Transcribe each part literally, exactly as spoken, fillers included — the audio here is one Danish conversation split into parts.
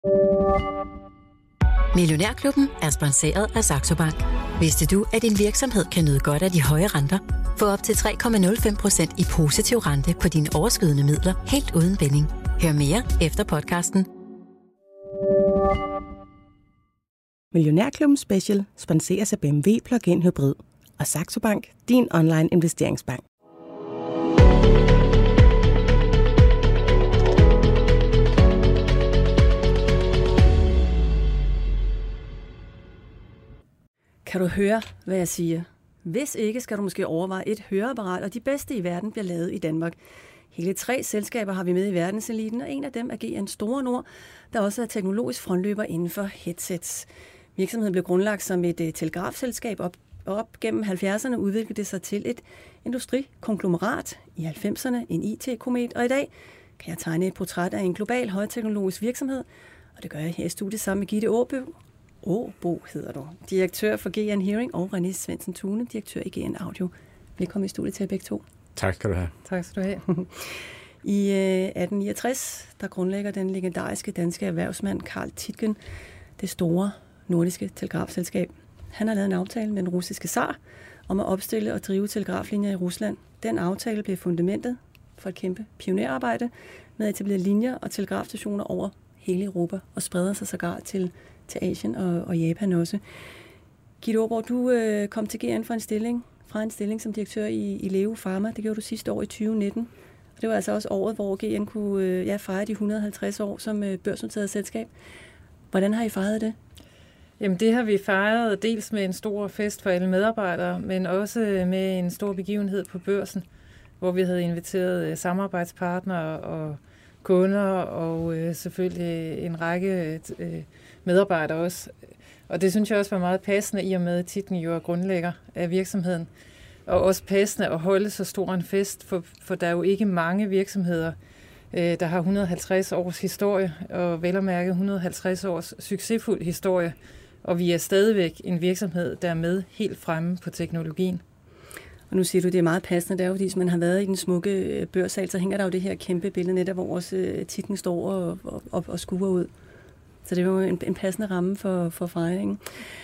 Millionærklubben er sponsoreret af Saxo Bank. Vidste du, at din virksomhed kan nyde godt af de høje renter? Få op til tre komma nul fem procent i positiv rente på dine overskydende midler, helt uden binding. Hør mere efter podcasten. Millionærklubben Special sponseres af B M W Plug-in Hybrid og Saxo Bank, din online investeringsbank. Kan du høre, hvad jeg siger? Hvis ikke, skal du måske overveje et høreapparat, og de bedste i verden bliver lavet i Danmark. Hele tre selskaber har vi med i verdenseliten, og en af dem er G N Store Nord, der også er teknologisk frontløber inden for headsets. Virksomheden blev grundlagt som et uh, telegrafselskab op, og op gennem halvfjerdserne udviklede det sig til et industrikonglomerat i halvfemserne, en I T-komet, og i dag kan jeg tegne et portræt af en global højteknologisk virksomhed, og det gør jeg her i studiet sammen med Gitte Aabo. Aabo hedder du. Direktør for G N Hearing og René Svendsen Thune, direktør i G N Audio. Velkommen i studiet til jer begge to. Tak skal du have. Tak skal du have. I atten niogtres, der grundlægger den legendariske danske erhvervsmand Karl Tietgen det store nordiske telegrafselskab. Han har lavet en aftale med den russiske zar om at opstille og drive telegraflinjer i Rusland. Den aftale blev fundamentet for et kæmpe pionerarbejde med at etablere linjer og telegrafstationer over hele Europa og spreder sig sågar til, til Asien og, og Japan også. Gitte Aabo, du øh, kom til G N fra en stilling, fra en stilling som direktør i, i Leo Pharma. Det gjorde du sidste år i tyve nitten. Og det var altså også året, hvor G N kunne øh, ja, fejre de et hundrede og halvtreds år som øh, børsnoteret selskab. Hvordan har I fejret det? Jamen det har vi fejret dels med en stor fest for alle medarbejdere, men også med en stor begivenhed på børsen, hvor vi havde inviteret samarbejdspartnere og kunder og øh, selvfølgelig en række øh, medarbejdere også. Og det synes jeg også var meget passende, i og med at Tietgen jo er grundlægger af virksomheden. Og også passende at holde så stor en fest, for, for der er jo ikke mange virksomheder, øh, der har et hundrede og halvtreds års historie, og vel at mærke et hundrede og halvtreds års succesfuld historie. Og vi er stadigvæk en virksomhed, der er med helt fremme på teknologien. Og nu siger du, det er meget passende, det er jo, fordi hvis man har været i den smukke børssal, så hænger der jo det her kæmpe billede netop, hvor også Tietgen står og, og, og skuer ud. Så det er jo en, en passende ramme for, for fejringen.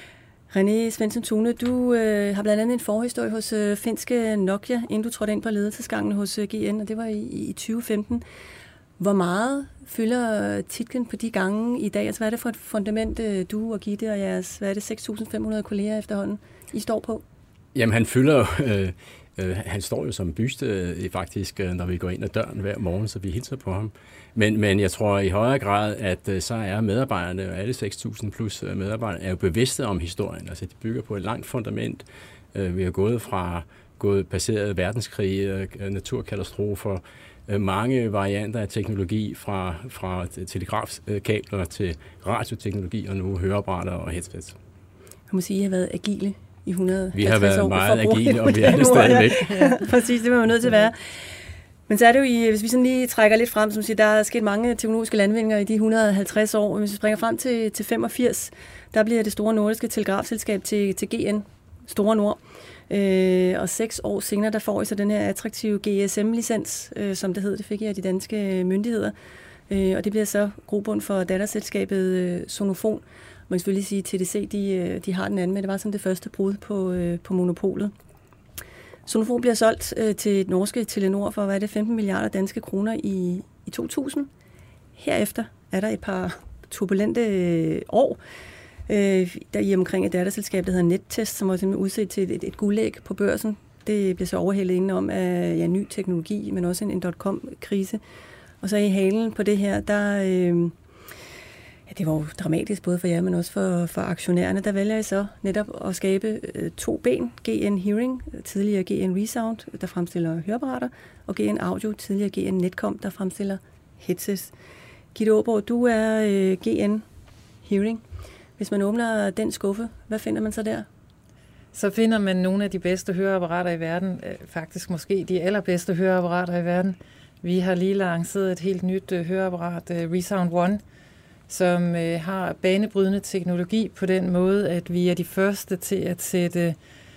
René Svendsen Thune, du øh, har blandt andet en forhistorie hos øh, finske Nokia, inden du trådte ind på ledelsesgangen hos øh, G N, og det var i, i tyve femten. Hvor meget fylder Tietgen på de gange i dag? Altså, hvad er det for et fundament, øh, du og Gitte og jeres, hvad er det, seks tusind fem hundrede kolleger efterhånden, I står på? Jamen, han fylder øh, øh, han står jo som byste øh, faktisk, øh, når vi går ind ad døren hver morgen, så vi hilser på ham. Men, men jeg tror i højere grad, at øh, så er medarbejderne, og alle seks tusind plus medarbejdere, er jo bevidste om historien. Altså, de bygger på et langt fundament. Øh, vi har gået fra gået passeret verdenskrig, øh, naturkatastrofer, øh, mange varianter af teknologi, fra, fra telegrafkabler til radioteknologi, og nu høreapparater og headsets. Jeg må sige, at I har været agile i et hundrede og halvtreds år. Vi har været meget agile, og vi er det stadigvæk. Ja, præcis, det var jo nødt til at være. Men så er det jo, i, hvis vi sådan lige trækker lidt frem, som siger, der er sket mange teknologiske landvindinger i de et hundrede og halvtreds år. Hvis vi springer frem til, til femogfirs, der bliver det store nordiske telegrafselskab til, til G N, Store Nord. Øh, og seks år senere, der får I så den her attraktive G S M-licens, øh, som det hed, det fik I af de danske myndigheder. Øh, og det bliver så grobund for datterselskabet øh, Sonofon. Man kan selvfølgelig sige, at T D C de, de har den anden, men det var sådan det første brud på, øh, på monopolet. Sonofon bliver solgt øh, til et norske Telenor for, hvad er det, femten milliarder danske kroner i, i to tusind. Herefter er der et par turbulente øh, år, øh, der i omkring et datterselskab, der hedder Nettest, som var simpelthen udset til et, et, et guldæg på børsen. Det bliver så overhældet indenom af ja, ny teknologi, men også en, en dot-com-krise. Og så i halen på det her, der... Øh, Ja, det var jo dramatisk både for jer, men også for, for aktionærerne. Der vælger I så netop at skabe øh, to ben. G N Hearing, tidligere G N Resound, der fremstiller høreapparater, og G N Audio, tidligere G N Netcom, der fremstiller headsets. Gitte Aabo, du er øh, G N Hearing. Hvis man åbner den skuffe, hvad finder man så der? Så finder man nogle af de bedste høreapparater i verden. Faktisk måske de allerbedste høreapparater i verden. Vi har lige lanceret et helt nyt øh, høreapparat, øh, Resound One, som øh, har banebrydende teknologi på den måde, at vi er de første til at sætte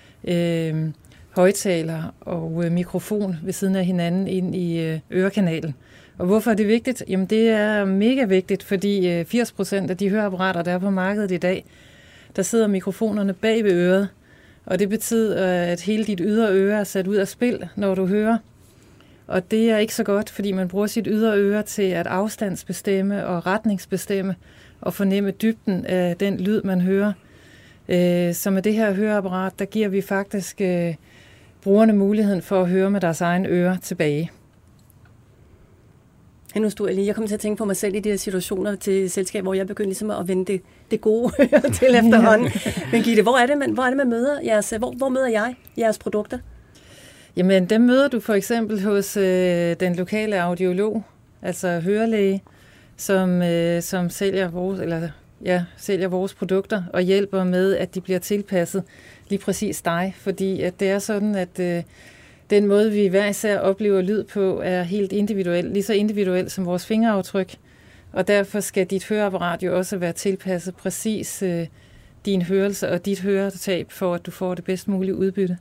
øh, højtaler og øh, mikrofon ved siden af hinanden ind i øh, ørekanalen. Og hvorfor er det vigtigt? Jamen det er mega vigtigt, fordi firs procent af de høreapparater, der er på markedet i dag, der sidder mikrofonerne bag ved øret. Og det betyder, at hele dit ydre øre er sat ud af spil, når du hører. Og det er ikke så godt, fordi man bruger sit ydre øre til at afstandsbestemme og retningsbestemme og fornemme dybden af den lyd, man hører. Så med det her høreapparat, der giver vi faktisk brugerne muligheden for at høre med deres egen øre tilbage. Nu stod jeg lige. Jeg kom til at tænke på mig selv i de her situationer til selskab, hvor jeg begyndte ligesom at vende det, det gode til efterhånden. Men Gitte, hvor er det, man, hvor er det, man møder jeres, hvor, hvor møder jeg jeres produkter? Jamen, dem møder du for eksempel hos øh, den lokale audiolog, altså hørelæge, som, øh, som sælger, vores, eller, ja, sælger vores produkter og hjælper med, at de bliver tilpasset lige præcis dig. Fordi at det er sådan, at øh, den måde, vi hver især oplever lyd på, er helt individuel, lige så individuel som vores fingeraftryk. Og derfor skal dit høreapparat jo også være tilpasset præcis øh, din hørelse og dit høretab, for at du får det bedst mulige udbytte.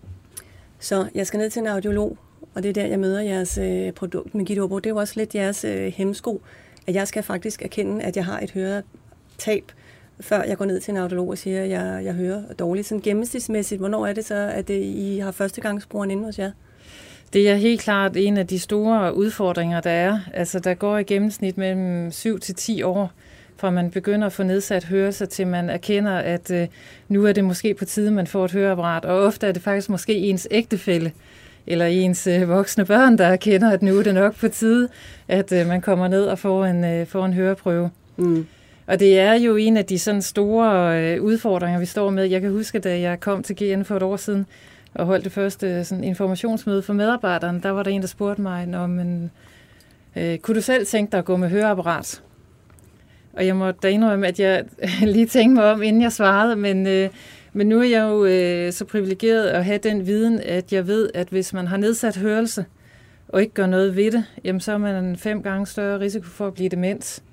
Så jeg skal ned til en audiolog, og det er der, jeg møder jeres øh, produkt med Gitte Aabo. Det er jo også lidt jeres øh, hemmesko, at jeg skal faktisk erkende, at jeg har et høretab, før jeg går ned til en audiolog og siger, at jeg, jeg hører dårligt. Sådan gennemsnitsmæssigt, hvornår er det så, at det, I har førstegangsbrugeren inde hos jer? Det er helt klart en af de store udfordringer, der er. Altså, der går i gennemsnit mellem syv til ti år, fra man begynder at få nedsat hørelse, til man erkender, at øh, nu er det måske på tide, man får et høreapparat. Og ofte er det faktisk måske ens ægtefælle eller ens øh, voksne børn, der erkender, at nu er det nok på tide, at øh, man kommer ned og får en, øh, får en høreprøve. Mm. Og det er jo en af de sådan store øh, udfordringer, vi står med. Jeg kan huske, da jeg kom til G N for et år siden og holdt det første sådan, informationsmøde for medarbejderne, der var der en, der spurgte mig, Nå, men, øh, kunne du selv tænke dig at gå med høreapparat? Og jeg måtte da indrømme, at jeg lige tænkte mig om, inden jeg svarede, men, øh, men nu er jeg jo øh, så privilegeret at have den viden, at jeg ved, at hvis man har nedsat hørelse og ikke gør noget ved det, jamen så er man en fem gange større risiko for at blive demens.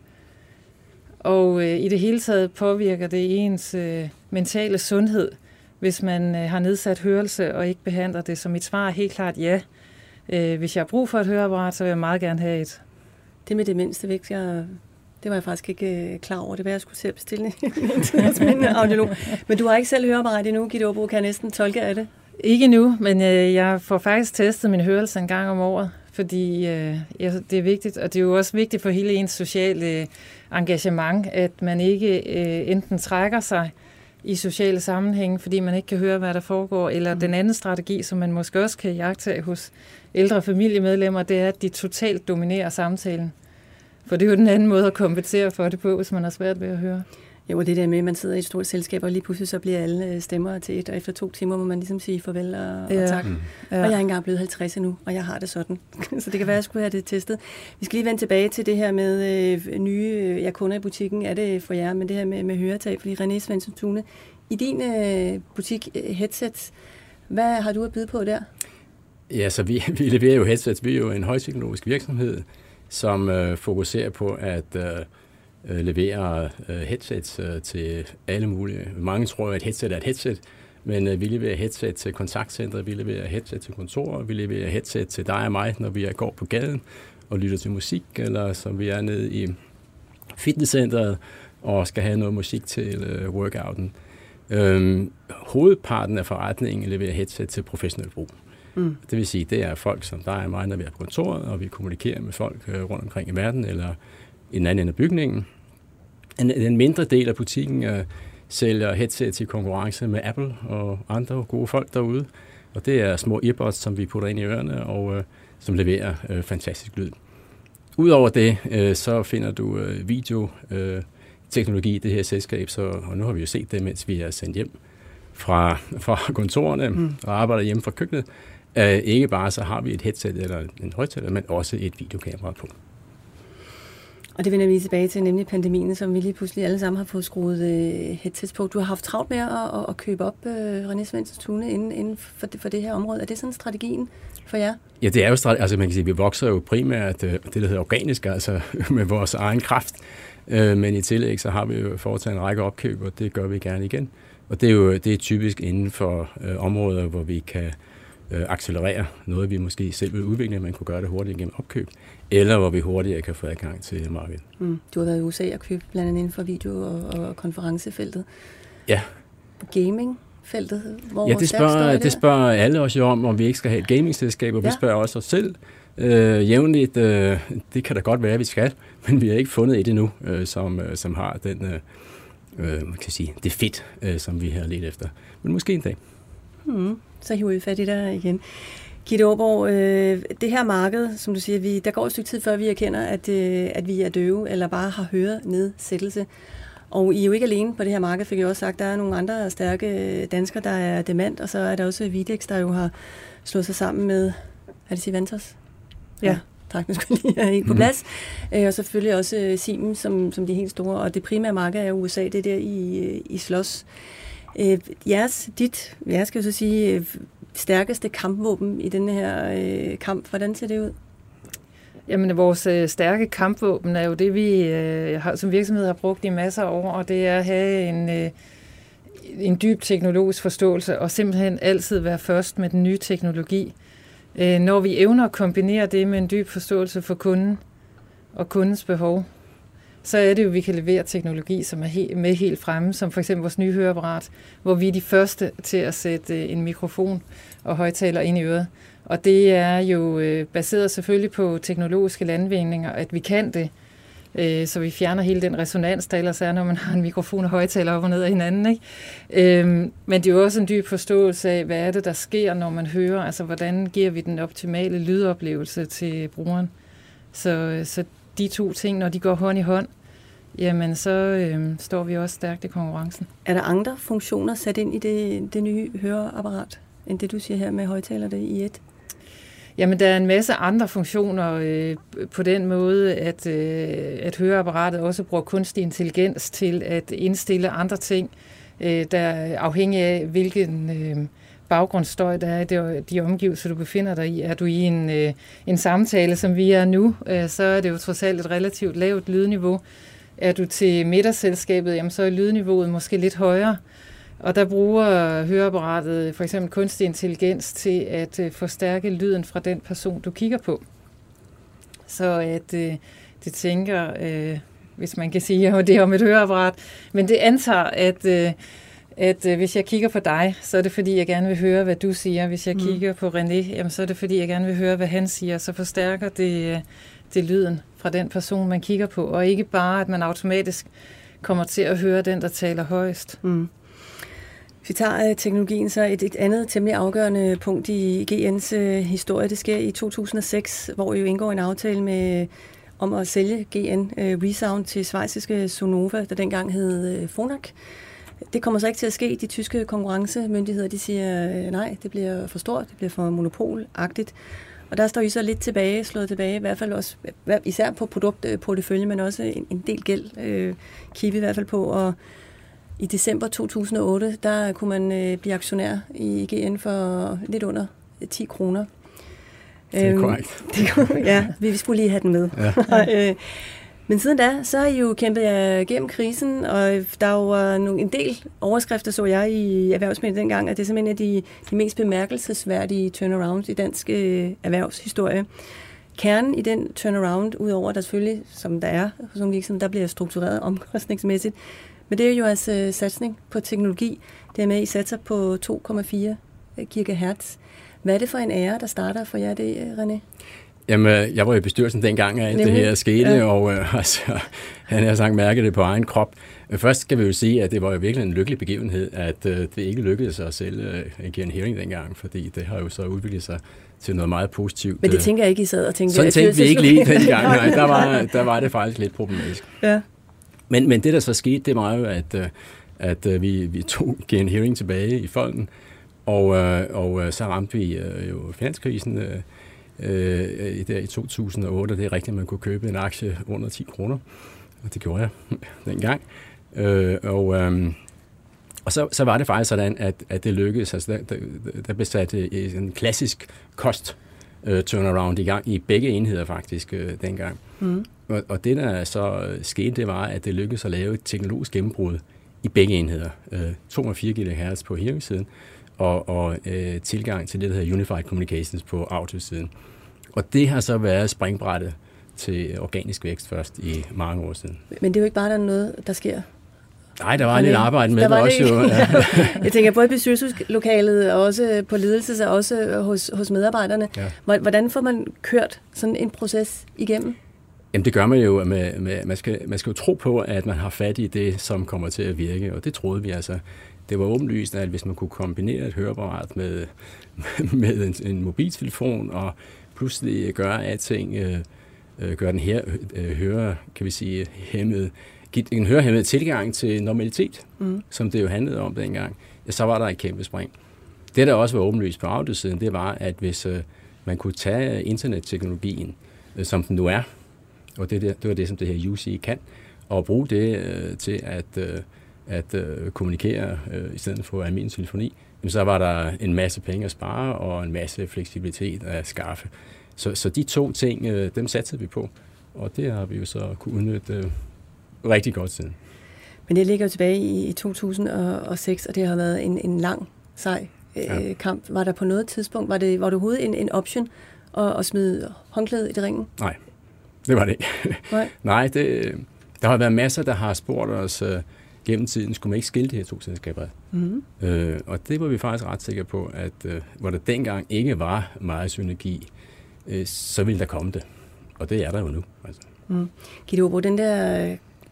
Og øh, i det hele taget påvirker det ens øh, mentale sundhed, hvis man øh, har nedsat hørelse og ikke behandler det. Så mit svar er helt klart ja. Øh, hvis jeg har brug for et høreapparat, så vil jeg meget gerne have et. Det med demens, det væk, jeg... Det var jeg faktisk ikke øh, klar over. Det var, jeg skulle selv bestille en audiolog. Men du har ikke selv høreapparat endnu, Gitte Aabo, kan jeg næsten tolke af det? Ikke nu, men øh, jeg får faktisk testet min hørelse en gang om året, fordi øh, ja, det er vigtigt, og det er jo også vigtigt for hele ens sociale øh, engagement, at man ikke øh, enten trækker sig i sociale sammenhænge, fordi man ikke kan høre, hvad der foregår, eller mm. den anden strategi, som man måske også kan jagtage hos ældre familiemedlemmer, det er, at de totalt dominerer samtalen. For det er jo den anden måde at kompensere for det på, hvis man har svært ved at høre. Jo, det der med, at man sidder i et stort selskab, og lige pludselig så bliver alle stemmer til et, og efter to timer må man ligesom sige farvel og, ja. og tak. Mm. Ja. Og jeg er ikke engang blevet halvtreds endnu, og jeg har det sådan. Så det kan være, at jeg skulle have det testet. Vi skal lige vende tilbage til det her med øh, nye ja, kunder i butikken. Er det for jer, men det her med, med høretab? Fordi René Svendsen Thune, i din øh, butik headset, hvad har du at byde på der? Ja, så vi, vi leverer jo headsets. Vi er jo en højteknologisk virksomhed, som øh, fokuserer på at øh, levere øh, headsets øh, til alle mulige. Mange tror, at et headset er et headset, men øh, vi leverer headset til kontaktcentre, vi leverer headset til kontorer, vi leverer headset til dig og mig, når vi går på gaden og lytter til musik, eller som vi er nede i fitnesscenteret og skal have noget musik til øh, workouten. Øhm, hovedparten af forretningen leverer headset til professionel brug. Mm. Det vil sige, det er folk som dig og mig, når vi er på kontoret, og vi kommunikerer med folk øh, rundt omkring i verden, eller i den anden ende af bygningen. En, en mindre del af butikken øh, sælger headset i konkurrence med Apple og andre gode folk derude. Og det er små earbuds, som vi putter ind i ørerne, og øh, som leverer øh, fantastisk lyd. Udover det, øh, så finder du øh, videoteknologi øh, i det her selskab, så, og nu har vi jo set det, mens vi er sendt hjem fra, fra kontorerne mm. og arbejder hjemme fra køkkenet. Uh, ikke bare så har vi et headset eller en højttaler, men også et videokamera på. Og det vender vi tilbage til, nemlig pandemien, som vi lige pludselig alle sammen har fået skruet uh, headsets på. Du har haft travlt med at, at, at købe op, uh, René Svendsen Thune, inden, inden for, det, for det her område. Er det sådan strategien for jer? Ja, det er jo strategi. Altså man kan sige, vi vokser jo primært det, der hedder organisk, altså med vores egen kraft. Uh, men i tillæg så har vi jo foretaget en række opkøb, og det gør vi gerne igen. Og det er jo det er typisk inden for uh, områder, hvor vi kan øh, accelerere noget, vi måske selv vil udvikle, man kunne gøre det hurtigt gennem opkøb, eller hvor vi hurtigere kan få adgang til markedet. Mm. Du har været i U S A og købt blandt andet inden for video- og, og konferencefeltet. Ja. Gamingfeltet? Hvor ja, det spørger, det spørger alle os jo om, om vi ikke skal have et gamingselskab, og ja. vi spørger også os selv øh, jævnligt. Øh, det kan da godt være, at vi skal, men vi har ikke fundet et endnu, øh, som, øh, som har den, øh, man kan sige, det fedt, øh, som vi har let efter. Men måske en dag. Mm. Så hiver vi fat i dig igen. Gitte Aarborg, øh, det her marked, som du siger, vi, der går et stykke tid før vi erkender, at, øh, at vi er døve, eller bare har hørenedsættelse. Og I er jo ikke alene på det her marked, fik jeg også sagt. Der er nogle andre stærke danskere, der er dement, og så er der også Videx, der jo har slået sig sammen med, er det Sivantos? Ja. ja. Tak, nu skulle jeg lige have helt på plads. Mm. Og selvfølgelig også Siemens, som, som de helt store. Og det primære marked er U S A, det er der i, i slås. Jeres, dit, jeg skal jo så sige, stærkeste kampvåben i den her øh, kamp, hvordan ser det ud? Jamen, vores øh, stærke kampvåben er jo det, vi øh, har, som virksomhed har brugt i masser af år, og det er at have en, øh, en dyb teknologisk forståelse, og simpelthen altid være først med den nye teknologi. Øh, når vi evner at kombinere det med en dyb forståelse for kunden og kundens behov, så er det jo, at vi kan levere teknologi, som er helt, med helt fremme, som for eksempel vores nye høreapparat, hvor vi er de første til at sætte en mikrofon og højttaler ind i øret. Og det er jo øh, baseret selvfølgelig på teknologiske landvindinger, at vi kan det, øh, så vi fjerner hele den resonans, der ellers er, når man har en mikrofon og højttaler op og ned af hinanden. Ikke? Øh, men det er jo også en dyb forståelse af, hvad er det, der sker, når man hører, altså hvordan giver vi den optimale lydoplevelse til brugeren. Så, så de to ting, når de går hånd i hånd, jamen så øh, står vi også stærkt i konkurrencen. Er der andre funktioner sat ind i det, det nye høreapparat, end det du siger her med højttaler det i et? Jamen der er en masse andre funktioner øh, på den måde, at, øh, at høreapparatet også bruger kunstig intelligens til at indstille andre ting, øh, der er afhængig af, hvilken øh, baggrundsstøj der er i de omgivelser, du befinder dig i. Er du i en, øh, en samtale, som vi er nu, øh, så er det jo trods alt et relativt lavt lydniveau. Er du til middagsselskabet, jamen så er lydniveauet måske lidt højere. Og der bruger høreapparatet for eksempel kunstig intelligens til at uh, forstærke lyden fra den person, du kigger på. Så at uh, det tænker, uh, hvis man kan sige, at det er om et høreapparat, men det antager, at, uh, at uh, hvis jeg kigger på dig, så er det fordi, jeg gerne vil høre, hvad du siger. Hvis jeg mm. kigger på René, jamen, så er det fordi, jeg gerne vil høre, hvad han siger. Så forstærker det, uh, det lyden fra den person, man kigger på, og ikke bare, at man automatisk kommer til at høre den, der taler højst. Mm. Hvis vi tager teknologien, så et, et andet temmelig afgørende punkt i G N's uh, historie, det sker i to tusind og seks, hvor I jo indgår en aftale med, om at sælge G N uh, Resound til schweiziske Sonova, der dengang hed uh, Phonak. Det kommer så ikke til at ske. De tyske konkurrencemyndigheder, de siger, uh, nej, det bliver for stort, det bliver for monopolagtigt. Og der står I så lidt tilbage, slået tilbage, i hvert fald også, især på produktportefølje, men også en, en del gæld, øh, kigger vi i hvert fald på. Og i december to tusind og otte, der kunne man øh, blive aktionær i G N for lidt under ti kroner. Det er korrekt. Øhm, ja, vi skulle lige have den med. Ja. Men siden da, så har I jo kæmpet jer gennem krisen, og der var nogle, en del overskrifter, så jeg i Erhvervsmediet dengang, at det er simpelthen de, de mest bemærkelsesværdige turnarounds i dansk øh, erhvervshistorie. Kernen i den turnaround, udover der selvfølgelig, som der er hos nogle virksomheder, der bliver struktureret omkostningsmæssigt, men det er jo altså øh, satsning på teknologi. Det er med, I satser på to komma fire gigahertz. Hvad er det for en ære, der starter for jer det, René? Jamen, jeg var i bestyrelsen dengang, at det her skete, ja. og øh, altså, han har sagt mærket det på egen krop. Først skal vi jo sige, at det var jo virkelig en lykkelig begivenhed, at øh, det ikke lykkedes at sælge øh, G N Hearing dengang, fordi det har jo så udviklet sig til noget meget positivt. Men det tænker jeg ikke, I sad og tænkte. Sådan tænkte vi ikke lige dengang, nej, der var, der var det faktisk lidt problematisk. Ja. Men, men det, der så skete, det var jo, at, at vi, vi tog G N Hearing tilbage i folden, og, og så ramte vi jo finanskrisen øh, der i to tusind og otte, og det er rigtigt, at man kunne købe en aktie under ti kroner, og det gjorde jeg dengang. Øh, og øh, og så, så var det faktisk sådan, at, at det lykkedes. Altså, der, der, der blev sat en klassisk kost uh, turnaround i gang i begge enheder faktisk uh, dengang. Mm. Og, og det, der så skete, det var, at det lykkedes at lave et teknologisk gennembrud i begge enheder. Uh, to komma fire gigahertz på hearing-siden, og, og øh, tilgang til det, der hedder Unified Communications på audiosiden. Og det har så været springbrættet til organisk vækst først i mange år siden. Men det er jo ikke bare der er noget, der sker. Nej, der var lidt arbejde med der det også. Jo. Ja. Jeg tænker både i bestyrelseslokalet og også på ledelse og også hos, hos medarbejderne. Ja. Hvordan får man kørt sådan en proces igennem? Jamen det gør man jo. Med, med, man, skal, man skal jo tro på, at man har fat i det, som kommer til at virke, og det troede vi altså. Det var åbenlyst, at hvis man kunne kombinere et høreapparat med, med en, en mobiltelefon og pludselig gøre alting, øh, gøre den her øh, høre, kan vi sige, hæmmet, give en hørehæmmet tilgang til normalitet, mm. som det jo handlede om dengang, ja, så var der et kæmpe spring. Det, der også var åbenlyst på audiosiden, det var, at hvis øh, man kunne tage internetteknologien, øh, som den nu er, og det, det var det, som det her U C kan, og bruge det øh, til at, øh, at øh, kommunikere øh, i stedet for almindelig telefoni, jamen, så var der en masse penge at spare og en masse fleksibilitet at skaffe. Så, så de to ting, øh, dem satsede vi på, og det har vi jo så kunne udnytte øh, rigtig godt siden. Men det ligger jo tilbage i to tusind og seks, og det har været en, en lang, sej øh, ja. kamp. Var der på noget tidspunkt, var det, var det overhovedet en, en option at, at smide håndklædet i ringen? Nej, det var det ikke. Nej, Nej det, der har været masser, der har spurgt os øh, gennem tiden, skulle man ikke skille de her to selskaber? Mm-hmm. Øh, og det var vi faktisk ret sikre på, at øh, hvor der dengang ikke var meget synergi, øh, så ville der komme det. Og det er der jo nu. Altså. Mm. Gitte Aabo, den der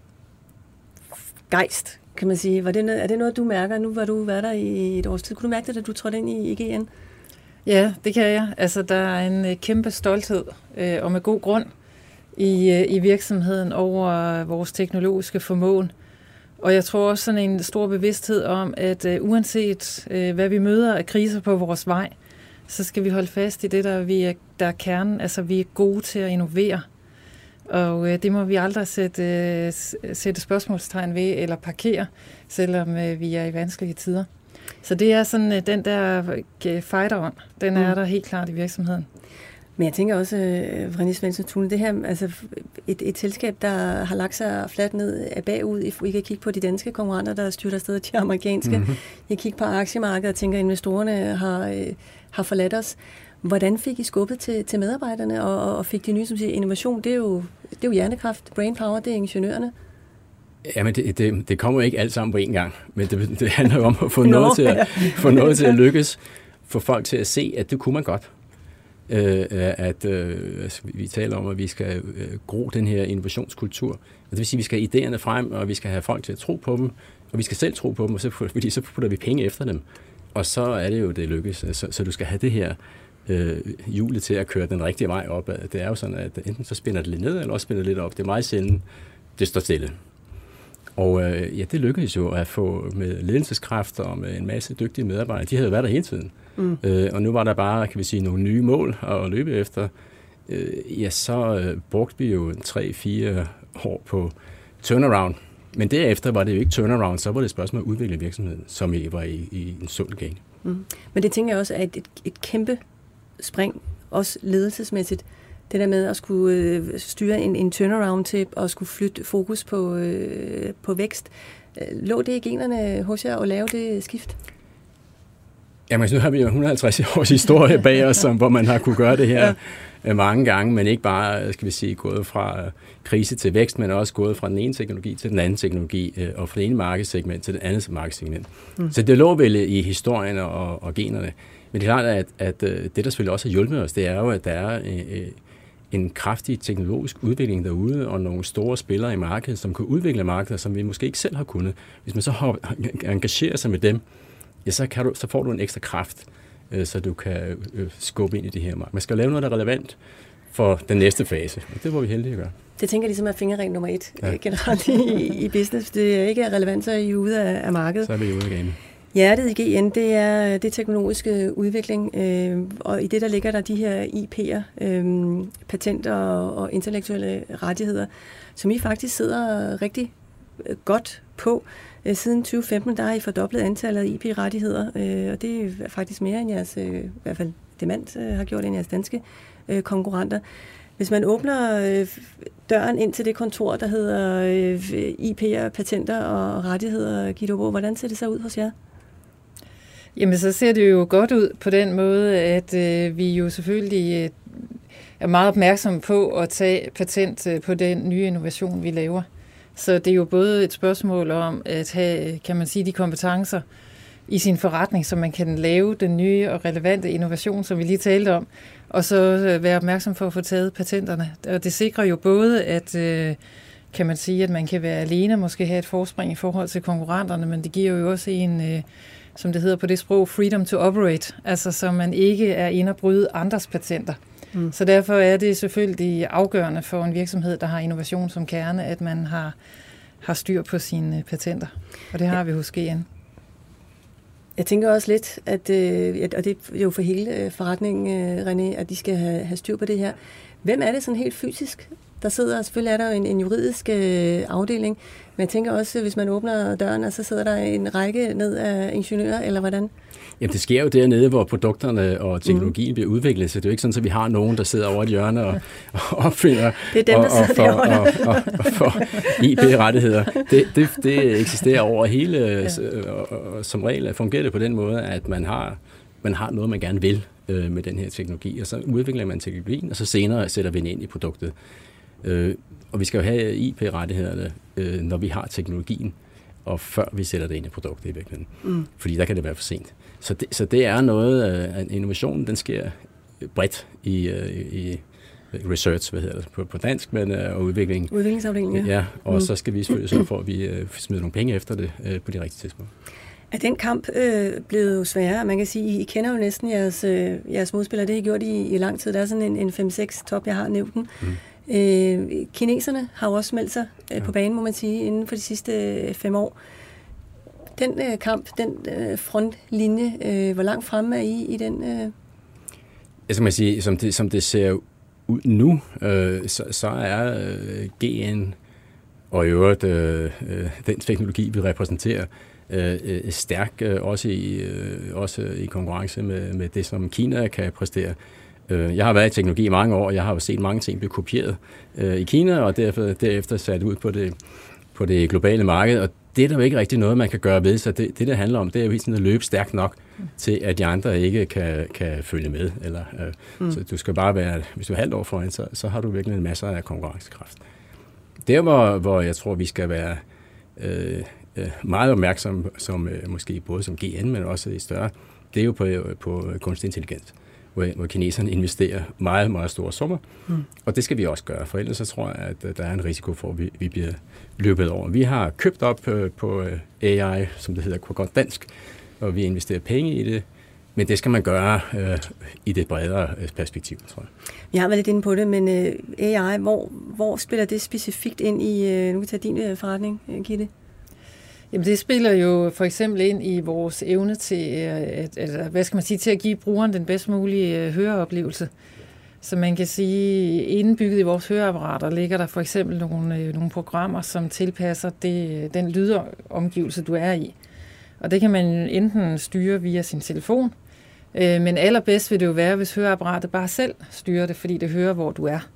gejst, kan man sige, var det noget, er det noget, du mærker? Nu var du været der i et års tid. Kunne du mærke det, da du trådte ind i I G N? Ja, det kan jeg. Altså, der er en kæmpe stolthed, øh, og med god grund, i, øh, i virksomheden over vores teknologiske formåen. Og jeg tror også sådan en stor bevidsthed om, at øh, uanset øh, hvad vi møder af kriser på vores vej, så skal vi holde fast i det, der, vi er, der er kernen. Altså, vi er gode til at innovere. Og øh, det må vi aldrig sætte, øh, sætte spørgsmålstegn ved eller parkere, selvom øh, vi er i vanskelige tider. Så det er sådan, øh, den der fighter-ånd, den mm. er der helt klart i virksomheden. Men jeg tænker også, øh, René Svendsen-Thune, det her, altså et, et selskab, der har lagt sig fladt ned af bagud, if vi kan kigge på de danske konkurrenter, der styrter afsted til amerikanske. Mm-hmm. Jeg kigger på aktiemarkedet og tænker, at investorerne har, øh, har forladt os. Hvordan fik I skubbet til, til medarbejderne, og, og fik de nye, som siger, innovation, det er jo, det er jo hjernekraft, brainpower, det er ingeniørerne? Jamen, det, det, det kommer jo ikke alt sammen på én gang, men det, det handler jo om at få noget, til at, få noget til at lykkes, få folk til at se, at det kunne man godt. Øh, at øh, altså, vi taler om, at vi skal øh, gro den her innovationskultur. Det vil sige, at vi skal have idéerne frem, og vi skal have folk til at tro på dem, og vi skal selv tro på dem, og så, fordi så putter vi penge efter dem. Og så er det jo, det lykkes. Så, så du skal have det her øh, hjulet til at køre den rigtige vej opad. Det er jo sådan, at enten så spænder det lidt ned, eller også spænder det lidt op. Det er meget sjældent, det står stille. Og øh, ja, det lykkedes jo at få med ledelseskræfter og med en masse dygtige medarbejdere. De havde været der hele tiden. Mm. Øh, og nu var der bare, kan vi sige, nogle nye mål at løbe efter. Øh, ja, så øh, brugte vi jo tre fire år på turnaround. Men derefter var det jo ikke turnaround, så var det et spørgsmål at udvikle virksomheden, som I var i, i en sund gang. Mm. Men det tænker jeg også er et, et, et kæmpe spring, også ledelsesmæssigt. Det der med at skulle øh, styre en, en turnaround til at skulle flytte fokus på, øh, på vækst. Lå det i generne hos jer at lave det skift? Jamen, nu har vi jo et hundrede og halvtreds års historie bag os, som, hvor man har kunne gøre det her ja. mange gange, men ikke bare, skal vi sige, gået fra krise til vækst, men også gået fra den ene teknologi til den anden teknologi, og fra det ene markedssegment til det andet markedssegment. Mm. Så det lå vel i historien og, og generne. Men det er klart, at, at det, der selvfølgelig også har hjulpet os, det er jo, at der er øh, en kraftig teknologisk udvikling derude, og nogle store spillere i markedet, som kan udvikle markeder, som vi måske ikke selv har kunnet. Hvis man så har, engagerer sig med dem, ja, så, kan du, så får du en ekstra kraft, øh, så du kan øh, skubbe ind i det her marked. Man skal lave noget, der er relevant for den næste fase, og det var vi heldige at gøre. Det tænker jeg ligesom er fingerregel nummer et ja. generelt i, i business. Det er ikke relevant, så er I ude af, af markedet. Så er vi ude af gamet. Hjertet i G N, det er det teknologiske udvikling, øh, og i det der ligger der de her I P'er, øh, patenter og, og intellektuelle rettigheder, som I faktisk sidder rigtig godt på. Øh, siden tyve femten, der har I fordoblet antallet af I P-rettigheder, øh, og det er faktisk mere end jeres, øh, i hvert fald Demant øh, har gjort, end jeres danske øh, konkurrenter. Hvis man åbner øh, døren ind til det kontor, der hedder øh, I P'er, patenter og rettigheder, Gitte Aabo, hvordan ser det så ud hos jer? Jamen, så ser det jo godt ud på den måde, at øh, vi jo selvfølgelig øh, er meget opmærksomme på at tage patent øh, på den nye innovation, vi laver. Så det er jo både et spørgsmål om at have, kan man sige, de kompetencer i sin forretning, så man kan lave den nye og relevante innovation, som vi lige talte om, og så øh, være opmærksom på at få taget patenterne. Og det sikrer jo både, at øh, kan man sige, at man kan være alene og måske have et forspring i forhold til konkurrenterne, men det giver jo også en, øh, som det hedder på det sprog, freedom to operate, altså så man ikke er inde og bryde andres patenter. Mm. Så derfor er det selvfølgelig afgørende for en virksomhed, der har innovation som kerne, at man har, har styr på sine patenter. Og det har ja. vi hos G N. Jeg tænker også lidt, at, øh, og det er jo for hele forretningen, øh, René, at de skal have, have styr på det her. Hvem er det sådan helt fysisk, der sidder? Selvfølgelig er der en, en juridisk øh, afdeling, men jeg tænker også, hvis man åbner døren, og så sidder der en række ned af ingeniører, eller hvordan? Jamen, det sker jo dernede, hvor produkterne og teknologien mm. bliver udviklet, så det er jo ikke sådan, at vi har nogen, der sidder over et hjørne og, og opfinder det er dem, og, der sidder og, for, og, og, og for I P-rettigheder. Det, det, det eksisterer over hele, ja. og, og som regel fungerer det på den måde, at man har, man har noget, man gerne vil øh, med den her teknologi, og så udvikler man teknologien, og så senere sætter vi den ind i produktet. Øh, og vi skal jo have I P-rettighederne, øh, når vi har teknologien, og før vi sætter det ind i produktet i virkeligheden. Mm. Fordi der kan det være for sent. Så det, så det er noget af innovationen, den sker bredt i, i research, hvad hedder det på, på dansk, men og udvikling. Udviklingsafdelingen, ja. Ja, og mm. så skal vi selvfølgelig sørge for, at vi uh, smider nogle penge efter det uh, på de rigtige tidspunkter. Er den kamp øh, blevet sværere? Man kan sige, I kender jo næsten jeres, øh, jeres modspillere, det har I gjort i, i lang tid. Der er sådan en, en fem seks top, jeg har nævnt den. Mm. Øh, kineserne har jo også meldt sig øh, på banen, må man sige, inden for de sidste øh, fem år. Den øh, kamp, den øh, frontlinje, øh, hvor langt fremme er I i den? Øh? Jeg skal man sige, som det, som det ser ud nu, øh, så, så er øh, G N og i øvrigt øh, den teknologi, vi repræsenterer, øh, stærk øh, også, i, øh, også i konkurrence med, med det, som Kina kan præstere. Jeg har været i teknologi i mange år, og jeg har jo set mange ting blive kopieret øh, i Kina, og derfor, derefter sat ud på det, på det globale marked, og det er der jo ikke rigtig noget, man kan gøre ved, så det, det, det handler om, det er jo sådan at løbe stærkt nok til, at de andre ikke kan, kan følge med. Eller, øh, mm. Så du skal bare være, hvis du er halvt år foran, så, så har du virkelig en masse af konkurrencekraft. Der, hvor, hvor jeg tror, vi skal være øh, meget opmærksomme, som, øh, måske både som G N, men også i større, det er jo på, på kunstig intelligens, hvor, hvor kineserne investerer meget, meget store summer. Mm. Og det skal vi også gøre, for ellers så tror jeg, at der er en risiko for, at vi, vi bliver løbet over. Vi har købt op øh, på øh, A I, som det hedder på godt dansk, og vi investerer penge i det, men det skal man gøre øh, i det bredere øh, perspektiv, tror jeg. Jeg har været lidt inde på det, men øh, A I, hvor, hvor spiller det specifikt ind i, øh, nu kan vi tage din øh, forretning, Gitte? Jamen det spiller jo for eksempel ind i vores evne til at, at, hvad skal man sige, til at give brugeren den bedst mulige høreoplevelse. Så man kan sige, indbygget i vores høreapparater ligger der for eksempel nogle, nogle programmer, som tilpasser det, den lydomgivelse, du er i. Og det kan man enten styre via sin telefon, men allerbedst vil det jo være, hvis høreapparatet bare selv styrer det, fordi det hører, hvor du er.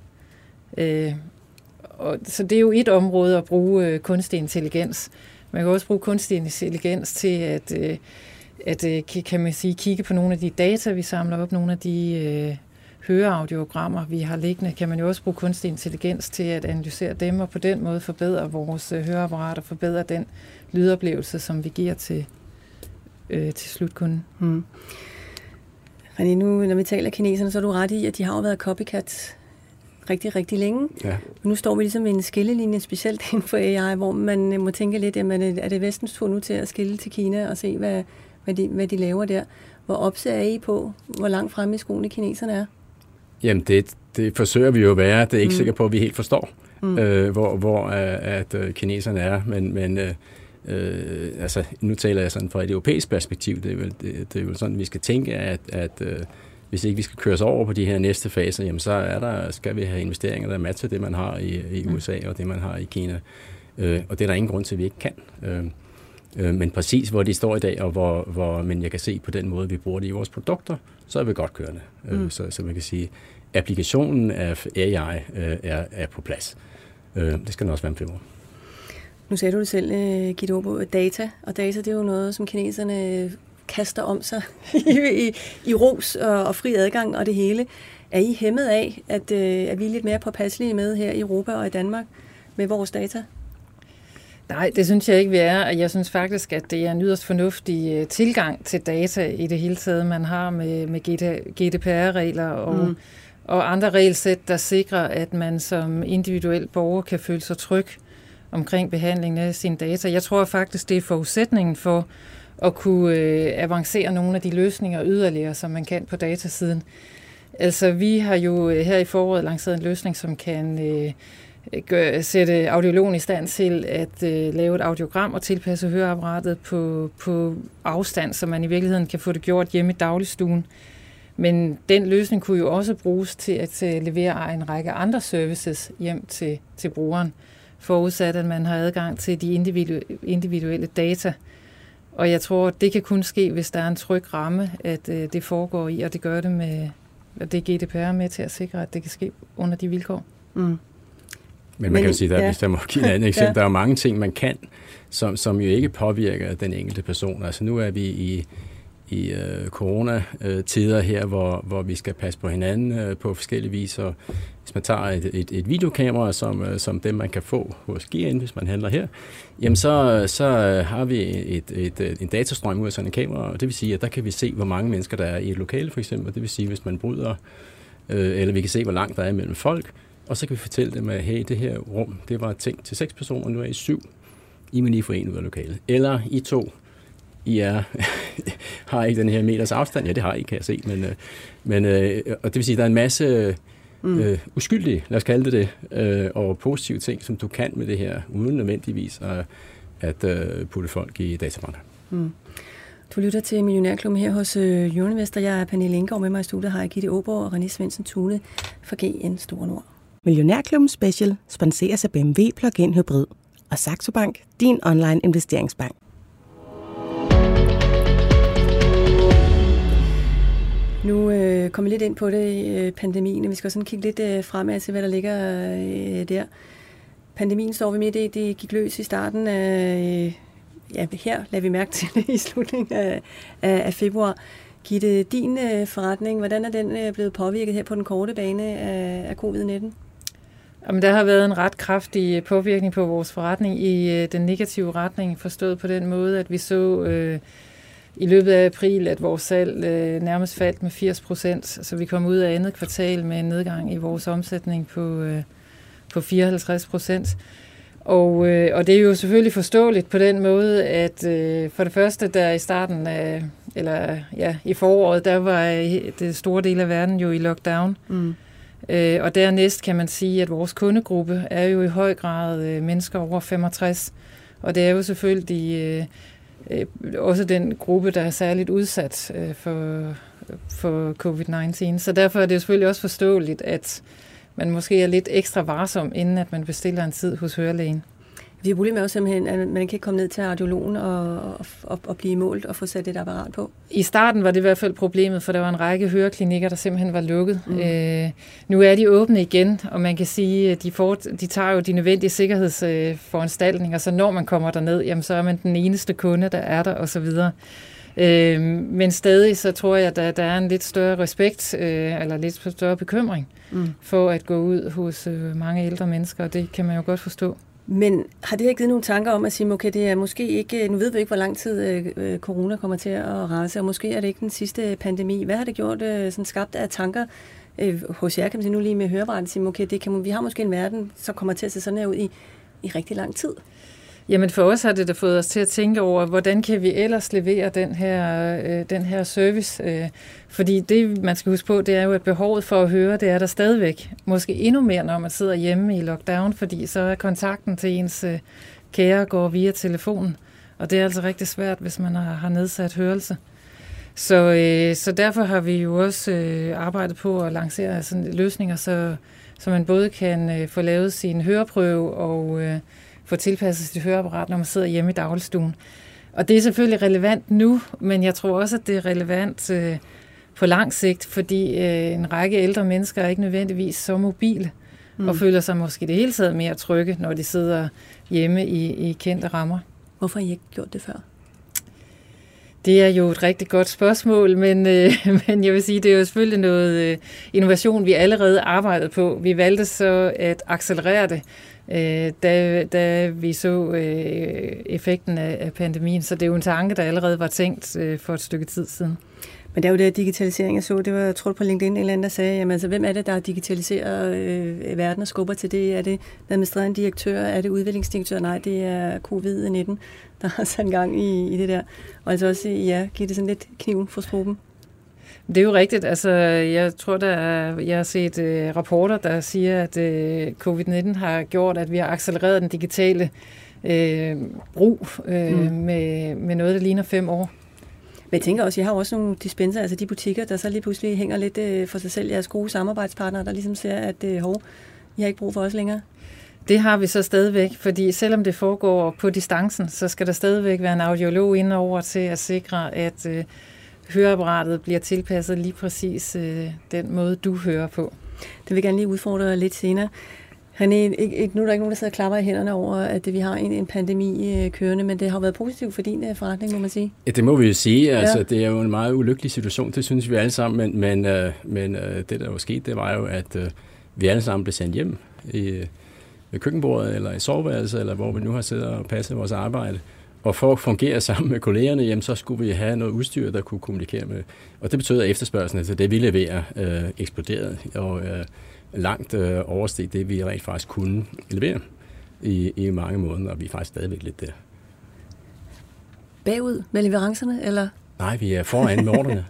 Og, så det er jo et område at bruge kunstig intelligens. Man kan også bruge kunstig intelligens til at, at, kan man sige, kigge på nogle af de data, vi samler op, nogle af de øh, høreaudiogrammer, vi har liggende, kan man jo også bruge kunstig intelligens til at analysere dem, og på den måde forbedre vores øh, høreapparater, forbedre den lydoplevelse, som vi giver til, øh, til slutkunden. Hmm. René, nu når vi taler kineserne, så er du ret i, at de har jo været copycats rigtig, rigtig længe. Ja. Nu står vi ligesom i en skillelinje, specielt inden for A I, hvor man må tænke lidt, jamen, er det vestens tur nu til at skille til Kina og se, hvad, hvad, de, hvad de laver der? Hvor opser I på, hvor langt fremme i skoene kineserne er? Jamen, det, det forsøger vi jo at være. Det er ikke mm. sikkert på, at vi helt forstår, mm. øh, hvor, hvor at, at kineserne er. Men, men øh, øh, altså, nu taler jeg sådan fra et europæisk perspektiv. Det er vel, det, det er vel sådan, vi skal tænke, at, at øh, hvis ikke vi skal køres over på de her næste faser, jamen så er der, skal vi have investeringer, der matcher det, man har i, i U S A og det, man har i Kina. Øh, og det er der ingen grund til, at vi ikke kan. Øh, øh, men præcis hvor de står i dag, og hvor, hvor men jeg kan se på den måde, vi bruger det i vores produkter, så er vi godt kørende. Mm. Øh, så, så man kan sige, applikationen af A I øh, er, er på plads. Øh, det skal den også være om fem år. Nu sagde du det selv, Gitte Aabo, data. Og data, det er jo noget, som kineserne kaster om sig i, i, i ros og, og fri adgang og det hele. Er I hæmmet af, at, øh, at vi er lidt mere påpasselige med her i Europa og i Danmark med vores data? Nej, det synes jeg ikke, vi er. Jeg synes faktisk, at det er en yderst fornuftig tilgang til data i det hele taget, man har med, med G D P R-regler og, mm. og andre regelsæt, der sikrer, at man som individuel borger kan føle sig tryg omkring behandlingen af sine data. Jeg tror faktisk, det er forudsætningen for at kunne øh, avancere nogle af de løsninger yderligere, som man kan på datasiden. Altså, vi har jo her i foråret lanceret en løsning, som kan øh, gør, sætte audiologen i stand til at øh, lave et audiogram og tilpasse høreapparatet på, på afstand, så man i virkeligheden kan få det gjort hjemme i dagligstuen. Men den løsning kunne jo også bruges til at uh, levere en række andre services hjem til, til brugeren, forudsat at man har adgang til de individu- individuelle data. Og jeg tror, det kan kun ske, hvis der er en tryg ramme, at uh, det foregår i, og det gør det med, og det er G D P R med til at sikre, at det kan ske under de vilkår. Mm. Men man Men, kan jo sige, at ja. hvis der må give et andet eksempel, ja. der er mange ting, man kan, som, som jo ikke påvirker den enkelte person. Altså nu er vi i i øh, corona-tider her, hvor, hvor vi skal passe på hinanden øh, på forskellige vis. Og hvis man tager et, et, et videokamera, som, øh, som dem man kan få hos G N, hvis man handler her, jamen så, så har vi et, et, et, en datastrøm ud af sådan en kamera, og det vil sige, at der kan vi se, hvor mange mennesker der er i et lokale, for eksempel. Det vil sige, hvis man bryder, øh, eller vi kan se, hvor langt der er mellem folk, og så kan vi fortælle dem, at hey, det her rum, det var tænkt til seks personer, nu er I syv. I må lige få en ud af lokalet. Eller I to. I er, har ikke den her meters afstand. Ja, det har I, kan jeg se. Men, men, og det vil sige, at der er en masse mm. øh, uskyldige, lad os kalde det det, øh, og positive ting, som du kan med det her, uden nødvendigvis at, at øh, putte folk i databanker. Mm. Du lytter til Millionærklubben her hos øh, Euroinvestor. Jeg er Pernille Enggaard, med mig i studiet har jeg Gitte Aborg og René Svendsen Thune fra G N Store Nord. Millionærklubben Special sponseres af B M W Plug-in Hybrid og Saxo Bank, din online investeringsbank. Nu øh, kommer vi lidt ind på det, øh, pandemien, og vi skal sådan kigge lidt øh, fremad til, hvad der ligger øh, der. Pandemien står vi midt i, det gik løs i starten af, øh, ja, her lader vi mærke til det i slutningen af, af, af februar. Gitte, din øh, forretning, hvordan er den øh, blevet påvirket her på den korte bane af, af covid nitten? Jamen, der har været en ret kraftig påvirkning på vores forretning i øh, den negative retning, forstået på den måde, at vi så øh, i løbet af april, at vores salg øh, nærmest faldt med firs procent, så vi kom ud af andet kvartal med en nedgang i vores omsætning på, øh, på fireoghalvtreds procent. Og, øh, og det er jo selvfølgelig forståeligt på den måde, at øh, for det første, der i starten af, eller ja, i foråret, der var det store del af verden jo i lockdown. Mm. Øh, og dernæst kan man sige, at vores kundegruppe er jo i høj grad øh, mennesker over femogtres, og det er jo selvfølgelig øh, øh, også den gruppe, der er særligt udsat øh, for, for covid nitten. Så derfor er det jo selvfølgelig også forståeligt, at man måske er lidt ekstra varsom, inden at man bestiller en tid hos hørelægen. Vi har problemet med også simpelthen, at man kan komme ned til audiologen og, og, og blive målt og få sat et apparat på. I starten var det i hvert fald problemet, for der var en række høreklinikker, der simpelthen var lukket. Mm. Øh, nu er de åbne igen, og man kan sige, at de, får, de tager jo de nødvendige sikkerhedsforanstaltninger, så når man kommer derned, jamen, så er man den eneste kunde, der er der osv. Øh, men stadig så tror jeg, at der, der er en lidt større respekt, øh, eller lidt større bekymring mm. for at gå ud hos øh, mange ældre mennesker, og det kan man jo godt forstå. Men har det her givet nogle tanker om at sige, okay, det er måske ikke, nu ved vi ikke, hvor lang tid øh, corona kommer til at rase, og måske er det ikke den sidste pandemi. Hvad har det gjort, øh, sådan skabt af tanker øh, hos jer, kan man sige nu lige med høreapparatet, sige, okay, det kan, vi har måske en verden, som kommer til at se sådan her ud i, i rigtig lang tid? Jamen for os har det da fået os til at tænke over, hvordan kan vi ellers levere den her, øh, den her service. Øh, fordi det, man skal huske på, det er jo, at behovet for at høre, det er der stadigvæk. Måske endnu mere, når man sidder hjemme i lockdown, fordi så er kontakten til ens øh, kære går via telefonen. Og det er altså rigtig svært, hvis man har, har nedsat hørelse. Så, øh, så derfor har vi jo også øh, arbejdet på at lancere sådan løsninger, så, så man både kan øh, få lavet sin høreprøve og øh, få tilpasset sit høreapparat, når man sidder hjemme i dagligstuen. Og det er selvfølgelig relevant nu, men jeg tror også, at det er relevant øh, på lang sigt, fordi øh, en række ældre mennesker er ikke nødvendigvis så mobile, mm. og føler sig måske det hele taget mere trygge, når de sidder hjemme i, i kendte rammer. Hvorfor har I ikke gjort det før? Det er jo et rigtig godt spørgsmål, men, øh, men jeg vil sige, det er jo selvfølgelig noget øh, innovation, vi allerede arbejdede på. Vi valgte så at accelerere det, øh, da, da vi så øh, effekten af, af pandemien. Så det er jo en tanke, der allerede var tænkt øh, for et stykke tid siden. Men det er jo det digitalisering, jeg så. Det var, jeg tror på LinkedIn, en eller anden, der sagde, jamen, altså, hvem er det, der digitaliserer øh, verden og skubber til det? Er det administrerende direktør? Er det udviklingsdirektør? Nej, det er covid nitten, der har sat gang i, i det der. Og altså også, ja, giver det sådan lidt kniven for struben. Det er jo rigtigt. Altså, jeg tror, der er, jeg har set øh, rapporter, der siger, at øh, covid nitten har gjort, at vi har accelereret den digitale øh, brug øh, mm. med, med noget, der ligner fem år. Men jeg tænker også, I har også nogle dispenser, altså de butikker, der så lige pludselig hænger lidt øh, for sig selv, jeres gode samarbejdspartnere, der ligesom ser, at øh, hov, I har ikke brug for os længere. Det har vi så stadigvæk, fordi selvom det foregår på distancen, så skal der stadigvæk være en audiolog indover til at sikre, at øh, høreapparatet bliver tilpasset lige præcis øh, den måde, du hører på. Det vil jeg gerne lige udfordre lidt senere. René, ikke, ikke, nu er der ikke nogen, der sidder og klapper i hænderne over, at vi har en, en pandemi øh, kørende, men det har været positivt for din øh, forretning, må man sige. Ja, det må vi jo sige. Altså, ja. Det er jo en meget ulykkelig situation, det synes vi alle sammen, men, men, øh, men øh, det, der var sket, det var jo, at øh, vi alle sammen blev sendt hjem i, ved køkkenbordet, eller i soveværelset, eller hvor vi nu har siddet og passet vores arbejde. Og for at fungere sammen med kollegerne, jamen, så skulle vi have noget udstyr, der kunne kommunikere med. Og det betød, at efterspørgselen, altså det vi leverer, øh, eksploderede, og øh, langt øh, oversteg det, vi rent faktisk kunne levere i, i mange måneder, og vi er faktisk stadigvæk lidt der. Bagud med leverancerne, eller? Nej, vi er foran med ordrene.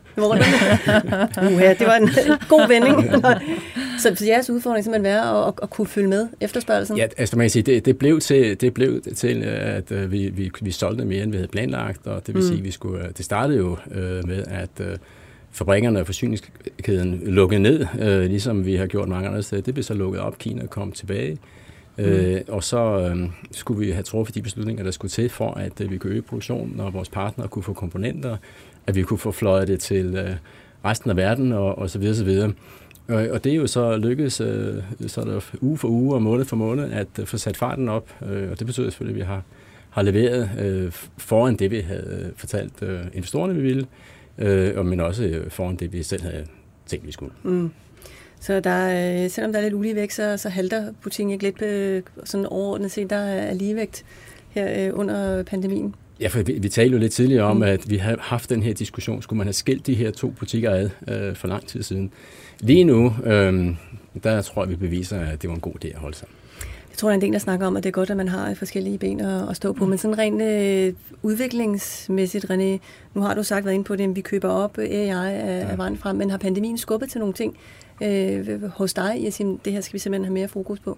Uha, det var en god vending. Så, så jeres udfordring simpelthen være at, at, at kunne følge med efterspørgelsen? Ja, altså man kan sige, det, det blev til, det blev til at uh, vi, vi, vi solgte mere, end vi havde planlagt, og det vil mm. sige, vi skulle, det startede jo uh, med, at uh, fabrikkerne og forsyningskæden lukkede ned, uh, ligesom vi har gjort mange andre steder. Det blev så lukket op, Kina kom tilbage, mm. uh, og så uh, skulle vi have truffet de beslutninger, der skulle til for, at uh, vi kunne øge produktionen, og vores partnere kunne få komponenter, at vi kunne få fløjet det til uh, resten af verden, og, og så videre, så videre. Og det er jo så lykkedes, så er der uge for uge og måned for måned, at få sat farten op. Og det betyder selvfølgelig, at vi har, har leveret foran det, vi havde fortalt investorerne, vi ville, men også foran det, vi selv havde tænkt, vi skulle. Mm. Så der, selvom der er lidt uligevægt, så, så halter butikken ikke lidt sådan overordnet set, der er ligevægt her under pandemien? Ja, for vi, vi talte jo lidt tidligere om, mm. at vi har haft den her diskussion. Skulle man have skilt de her to butikker ad øh, for lang tid siden? Lige nu, øh, der tror jeg, vi beviser, at det var en god idé at holde sammen. Jeg tror, der er en del, der snakker om, at det er godt, at man har forskellige ben at, at stå på. Mm. Men sådan rent øh, udviklingsmæssigt, René, nu har du sagt været inde på det, at vi køber op, A I er, ja. er vejen frem, men har pandemien skubbet til nogle ting øh, hos dig? Jeg siger, det her skal vi simpelthen have mere fokus på.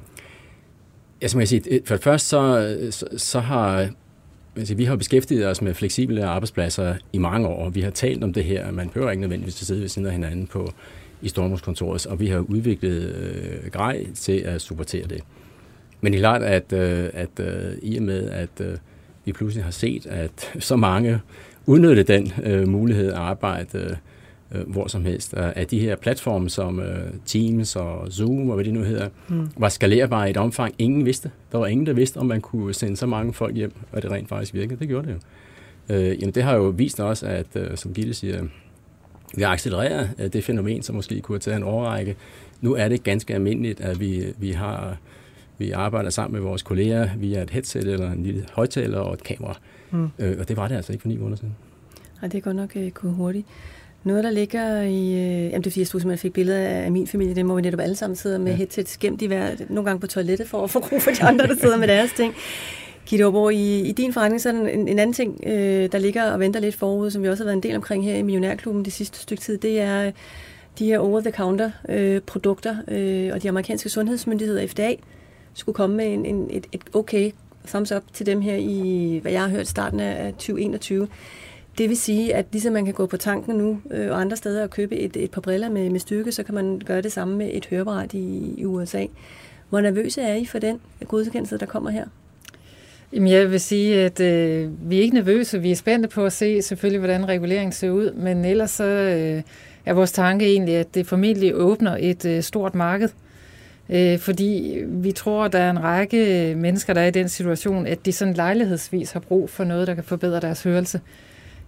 Ja, som jeg siger, for det første, så, så, så har... Vi har beskæftiget os med fleksible arbejdspladser i mange år. Vi har talt om det her. Man behøver ikke nødvendigvis at sidde ved siden af hinanden på, i Stormos-kontoret, og vi har udviklet øh, grej til at supportere det. Men det er klart, at, øh, at øh, i og med, at øh, vi pludselig har set, at så mange udnytter den øh, mulighed at arbejde øh, hvor som helst, at de her platforme som øh, Teams og Zoom og hvad det nu hedder, mm. var skalerbare i et omfang, ingen vidste. Der var ingen, der vidste, om man kunne sende så mange folk hjem, og det rent faktisk virkede. Det gjorde det jo. Øh, jamen det har jo vist også, at øh, som Gitte siger, vi har accelereret øh, det fænomen, som måske kunne have taget en årrække. Nu er det ganske almindeligt, at vi, vi har vi arbejder sammen med vores kolleger via et headset eller en lille højttaler og et kamera. Mm. Øh, og det var det altså ikke for ni måneder siden. Nej, det er godt nok øh, gået hurtigt. Noget, der ligger i... Øh, jamen, det er fordi, jeg stod simpelthen fik billeder af min familie. Det må vi netop alle sammen sidde med ja. headsets gemt i hver... Nogle gange på toilettet for at få ro for de andre, der sidder med deres ting. Gitte Aabo, i, i din forretning, så er der en, en anden ting, øh, der ligger og venter lidt forud, som vi også har været en del omkring her i Millionærklubben det sidste stykke tid. Det er de her over-the-counter øh, produkter, øh, og de amerikanske sundhedsmyndigheder, F D A, skulle komme med en, en, et, et okay thumbs up til dem her i, hvad jeg har hørt, starten af tyve enogtyve. Det vil sige, at ligesom man kan gå på tanken nu øh, og andre steder og købe et, et par briller med, med styrke, så kan man gøre det samme med et høreapparat i, i U S A. Hvor nervøse er I for den godkendelse, der kommer her? Jamen, jeg vil sige, at øh, vi er ikke nervøse. Vi er spændte på at se selvfølgelig, hvordan reguleringen ser ud, men ellers så øh, er vores tanke egentlig, at det formentlig åbner et øh, stort marked. Øh, fordi vi tror, der er en række mennesker, der er i den situation, at de sådan lejlighedsvis har brug for noget, der kan forbedre deres hørelse.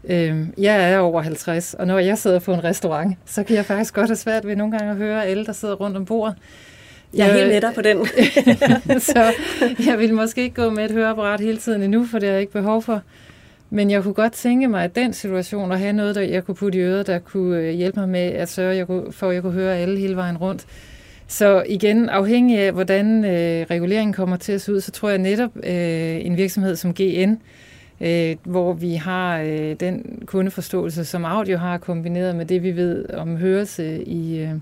Øh, jeg er over halvtreds, og når jeg sidder på en restaurant, så kan jeg faktisk godt have svært ved nogle gange at høre alle, der sidder rundt om bordet. Jeg er helt med dig på den. Så jeg vil måske ikke gå med et høreapparat hele tiden endnu, for det har jeg ikke behov for. Men jeg kunne godt tænke mig, at den situation, at have noget, der jeg kunne putte i øret, der kunne hjælpe mig med at sørge for, at jeg kunne høre alle hele vejen rundt. Så igen, afhængig af, hvordan øh, reguleringen kommer til at se ud, så tror jeg netop øh, en virksomhed som G N, øh, hvor vi har øh, den kundeforståelse, som audio har kombineret med det, vi ved om hørelse i, øh,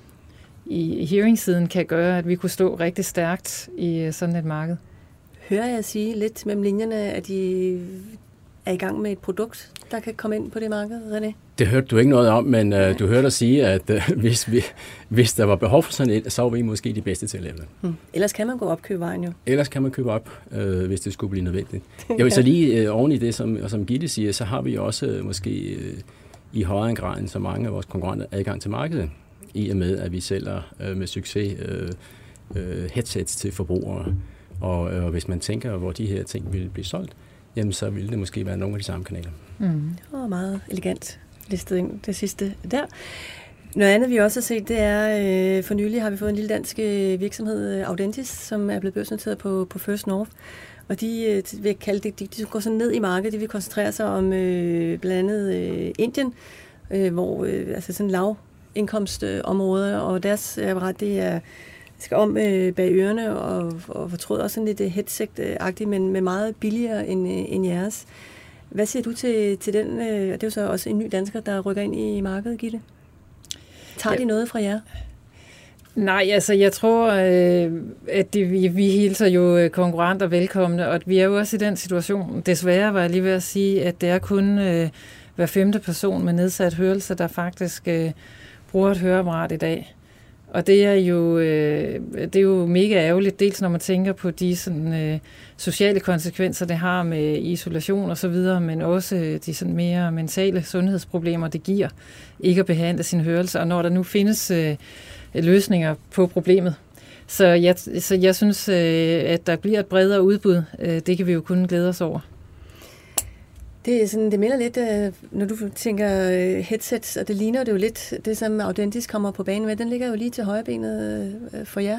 i hearing-siden, kan gøre, at vi kunne stå rigtig stærkt i øh, sådan et marked. Hører jeg sige lidt mellem linjerne, at de er i gang med et produkt, der kan komme ind på det marked, René? Det hørte du ikke noget om, men uh, du hørte dig sige, at uh, hvis, vi, hvis der var behov for sådan et, så var vi måske de bedste til at lave det. Hmm. Ellers kan man gå op købe vejen jo. Ellers kan man købe op, øh, hvis det skulle blive nødvendigt. Jeg vil så lige øh, oven i det, som, som Gitte siger, så har vi også øh, måske øh, i højere grad end så mange af vores konkurrenter adgang til markedet, i og med, at vi sælger øh, med succes øh, øh, headsets til forbrugere. Og øh, hvis man tænker, hvor de her ting vil blive solgt, jamen så ville det måske være nogle af de samme kanaler. Mm. Det var meget elegant listet ind det sidste der. Noget andet, vi også har set, det er, øh, for nylig har vi fået en lille dansk øh, virksomhed, Audentis, som er blevet børsnoteret på, på First North. Og de, øh, vil kalde det, de, de går sådan ned i markedet, de vil koncentrere sig om øh, blandt andet øh, Indien, øh, hvor øh, altså sådan lavindkomstområder, og deres apparat, det er skal om øh, bag ørerne, og, og fortrød også sådan lidt headset-agtigt, men, men meget billigere end, øh, end jeres. Hvad siger du til, til den? Øh, det er jo så også en ny dansker, der rykker ind i markedet, Gitte. Tager ja. de noget fra jer? Nej, altså jeg tror, øh, at det, vi, vi hilser jo konkurrenter velkomne, og vi er jo også i den situation. Desværre var jeg lige ved at sige, at det er kun øh, hver femte person med nedsat hørelse, der faktisk øh, bruger et høreapparat i dag. Og det er jo øh, det er jo mega ærgerligt, dels når man tænker på de sådan, øh, sociale konsekvenser, det har med isolation og så videre, men også de sådan mere mentale sundhedsproblemer, det giver ikke at behandle sin hørelse, og når der nu findes øh, løsninger på problemet. Så jeg, så jeg synes, øh, at der bliver et bredere udbud. Øh, det kan vi jo kun glæde os over. Det er sådan, det minder lidt, når du tænker headsets, og det ligner det jo lidt, det som Audentis kommer på banen med, den ligger jo lige til højrebenet for jer.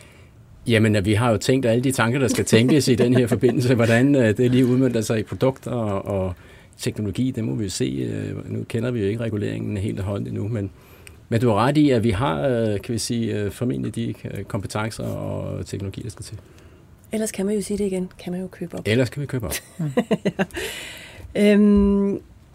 Jamen, vi har jo tænkt alle de tanker, der skal tænkes i den her forbindelse, hvordan det lige udmønter sig i produkter og, og teknologi, det må vi jo se. Nu kender vi jo ikke reguleringen helt og holdt endnu, men, men du har ret i, at vi har, kan vi sige, formentlig de kompetencer og teknologi, der skal til. Ellers kan man jo sige det igen, kan man jo købe op. Ellers kan vi købe op. ja. Øhm,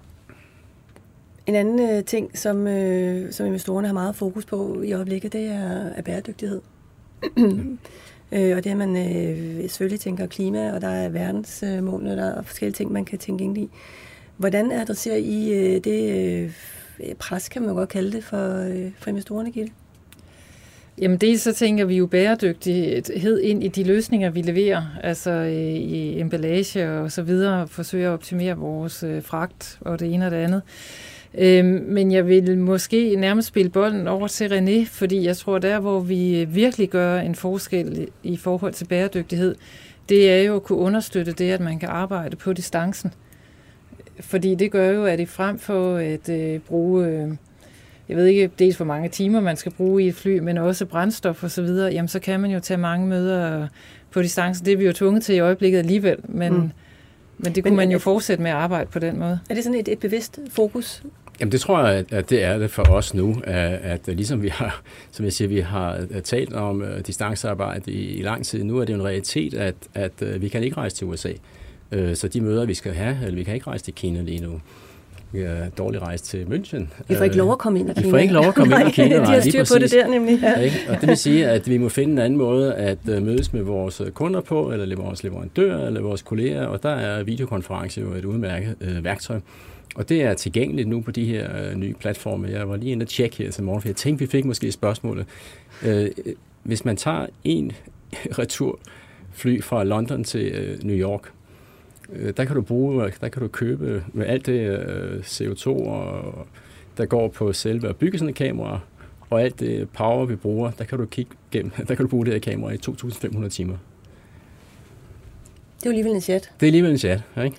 en anden øh, ting, som, øh, som investorerne har meget fokus på i øjeblikket, det er, er bæredygtighed. øh, og det er, man øh, selvfølgelig tænker klima, og der er verdensmålene, øh, der er forskellige ting, man kan tænke ind i. Hvordan adresserer I øh, det øh, pres, kan man godt kalde det, for, øh, for investorerne, Gitte? Jamen dels så tænker vi jo bæredygtighed ind i de løsninger, vi leverer, altså i emballage og så videre, forsøger at optimere vores fragt og det ene og det andet. Men jeg vil måske nærmest spille bolden over til René, fordi jeg tror, der hvor vi virkelig gør en forskel i forhold til bæredygtighed, det er jo at kunne understøtte det, at man kan arbejde på distancen. Fordi det gør jo, at i frem for at øh, bruge... Øh, jeg ved ikke dels hvor mange timer man skal bruge i et fly, men også brændstof og så videre, jamen så kan man jo tage mange møder på distancen. Det er vi jo tvunget til i øjeblikket alligevel, men, mm. men det kunne men, man jo fortsætte med at arbejde på den måde. Er det sådan et, et bevidst fokus? Jamen det tror jeg, at det er det for os nu, at, at ligesom vi har, som jeg siger, vi har talt om uh, distancearbejde i, i lang tid, nu er det jo en realitet, at, at uh, vi kan ikke rejse til U S A. Uh, så de møder, vi skal have, eller vi kan ikke rejse til Kina lige nu. Vi er dårlig rejse til München. Vi får ikke lov at komme ind i Kina. Vi får ikke lov at komme ind i Kina. De har styr på det der nemlig. Ja. Og det vil sige, at vi må finde en anden måde at mødes med vores kunder på, eller vores leverandører, eller vores kolleger, og der er videokonference jo et udmærket øh, værktøj. Og det er tilgængeligt nu på de her øh, nye platforme. Jeg var lige inde og tjekke her til morgen, for jeg tænkte, vi fik måske spørgsmålet. Øh, hvis man tager en returfly fra London til øh, New York, der kan du bruge, der kan du købe med alt det C O to, og, der går på selve at bygge sådan et kamera, og alt det power, vi bruger, der kan du kigge gennem, der kan du bruge det her kamera i to tusind fem hundrede timer. Det er jo alligevel en chat. Det er alligevel en chat, ikke? Ja.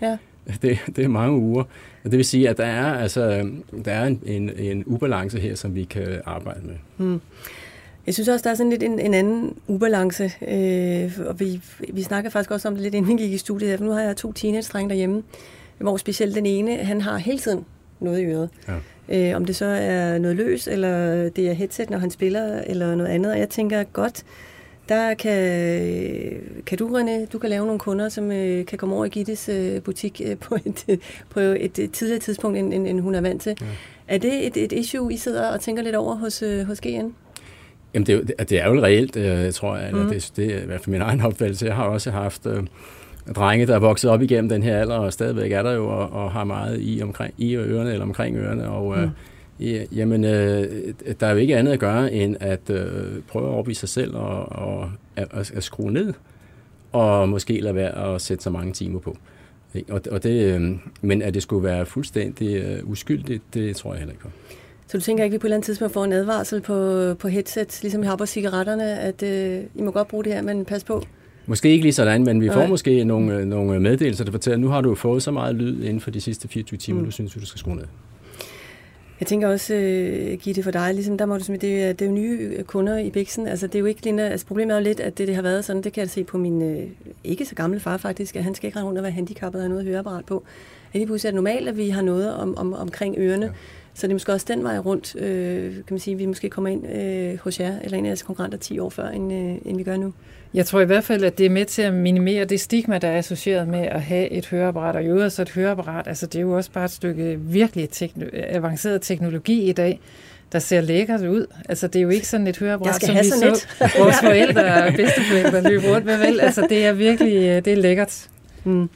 Det, det er mange uger. Og det vil sige, at der er, altså, der er en, en, en ubalance her, som vi kan arbejde med. Hmm. Jeg synes også, der er sådan lidt en, en anden ubalance, øh, og vi, vi snakker faktisk også om det lidt, inden vi gik i studiet her, for nu har jeg to teenage-drenge derhjemme, hvor specielt den ene, han har hele tiden noget i øret. Ja. Øh, om det så er noget løs, eller det er headset, når han spiller, eller noget andet. Og jeg tænker godt, der kan, kan du, René, du kan lave nogle kunder, som øh, kan komme over i Gittes øh, butik øh, på, et, på et, et tidligere tidspunkt, end, end, end hun er vant til. Ja. Er det et, et issue, I sidder og tænker lidt over hos, øh, hos G N? Jamen, det er, jo, det er jo reelt, øh, tror jeg. Eller mm. det, det er i hvert fald min egen opfattelse. Jeg har også haft øh, drenge, der er vokset op igennem den her alder, og stadigvæk er der jo, og, og har meget i, omkring, i ørerne eller omkring ørerne. Og, øh, mm. ja, jamen, øh, der er jo ikke andet at gøre, end at øh, prøve at overbevise sig selv og, og at, at skrue ned, og måske lade være at sætte så mange timer på. Og, og det, øh, men at det skulle være fuldstændig øh, uskyldigt, det tror jeg heller ikke på. Så du tænker ikke, at vi på et eller andet tidspunkt får en advarsel på, på headset, ligesom vi har på cigaretterne, at øh, I må godt bruge det her, men pas på? Måske ikke lige sådan, men vi får okay. måske nogle, nogle meddelelser, der fortæller, at nu har du fået så meget lyd inden for de sidste fireogtyve timer, mm. du synes, du skal skrue ned. Jeg tænker også, uh, Gitte, for dig, ligesom, der må du, det, er, det er jo nye kunder i Bixen. Altså, det er jo ikke lige, altså, problemet er jo lidt, at det, det har været sådan, det kan jeg se på min uh, ikke så gamle far faktisk, at han skal ikke rende rundt og være handicappet og have noget høreapparat på. At lige pludselig er det normalt, at vi har noget om, om, omkring ørerne. Ja. Så det er måske også den vej rundt, øh, kan man sige, vi måske kommer ind øh, hos jer, eller en af jeres konkurrenter ti år før, end, øh, end vi gør nu. Jeg tror i hvert fald, at det er med til at minimere det stigma, der er associeret med at have et høreapparat. Og i øvrigt så et høreapparat, altså det er jo også bare et stykke virkelig tekno- avanceret teknologi i dag, der ser lækkert ud. Altså det er jo ikke sådan et høreapparat, som vi så et. vores forældre og bedsteforældre løber rundt med, vel? Altså det er virkelig, det er lækkert. Mm.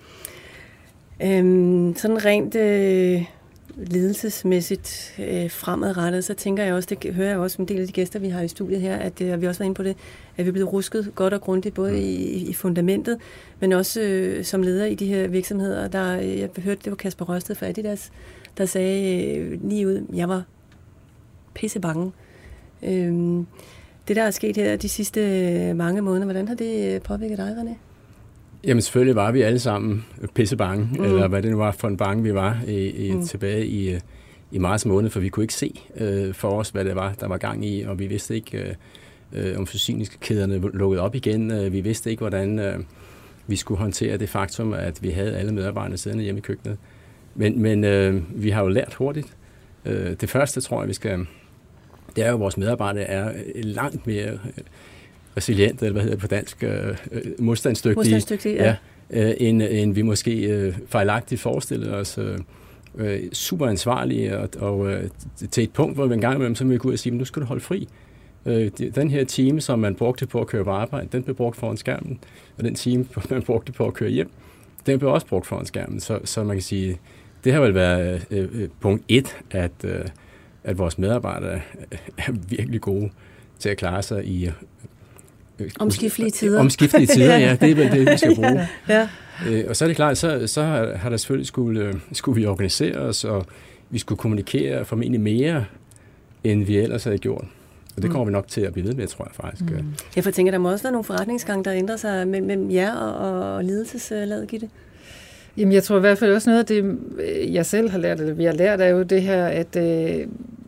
Øhm, sådan rent... Øh ledelsesmæssigt øh, fremadrettet, så tænker jeg også, det hører jeg også en del af de gæster, vi har i studiet her, at øh, vi også var inde på det, at vi er blevet rusket godt og grundigt, både i, i fundamentet, men også øh, som leder i de her virksomheder. Der, øh, jeg hørte, det var Kasper Rørsted fra Adidas, der sagde øh, lige ud, jeg var pisse bange. Øh, det, der er sket her de sidste øh, mange måneder, hvordan har det påvirket dig, René? Jamen selvfølgelig var vi alle sammen pisse bange, mm. eller hvad det nu var for en bange, vi var i, i, mm. tilbage i, i marts måned, for vi kunne ikke se øh, for os, hvad det var, der var gang i, og vi vidste ikke, øh, om forsyningskæderne lukkede op igen. Vi vidste ikke, hvordan øh, vi skulle håndtere det faktum, at vi havde alle medarbejderne siddende hjemme i køkkenet. Men, men øh, vi har jo lært hurtigt. Øh, det første, tror jeg, vi skal... Det er jo, at vores medarbejdere er langt mere... Øh, resilient, eller hvad hedder det på dansk, øh, modstandsdygtige, modstandsdygtige ja. Ja, øh, end, end vi måske øh, fejlagtigt forestillede os. Øh, øh, super ansvarlige, og, og øh, til et punkt, hvor vi en gang imellem, så må vi gå ud og sige, nu skal du holde fri. Øh, den her time, som man brugte på at køre på arbejde, den blev brugt foran skærmen, og den time, man brugte på at køre hjem, den blev også brugt foran skærmen. Så, så man kan sige, det har vel været øh, punkt et, at, øh, at vores medarbejdere er virkelig gode til at klare sig i omskiftelige tider. Omskiftelige tider, ja, det er vel det, vi skal bruge. Ja. Øh, og så er det klart, så, så har, har der selvfølgelig skulle, skulle vi organisere os, og vi skulle kommunikere formentlig mere, end vi ellers havde gjort. Og det kommer mm. vi nok til at blive ved med, tror jeg faktisk. Mm. Jeg tænker, der må også være nogle forretningsgange, der ændrer sig mellem, mellem jer og, og ledelseslaget, Gitte. Jamen, jeg tror i hvert fald også noget af det, jeg selv har lært, eller vi har lært, er jo det her, at øh,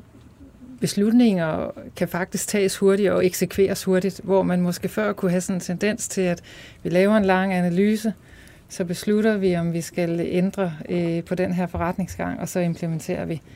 beslutninger kan faktisk tages hurtigt og eksekveres hurtigt, hvor man måske før kunne have sådan en tendens til, at vi laver en lang analyse, så beslutter vi, om vi skal ændre øh, på den her forretningsgang, og så implementerer vi.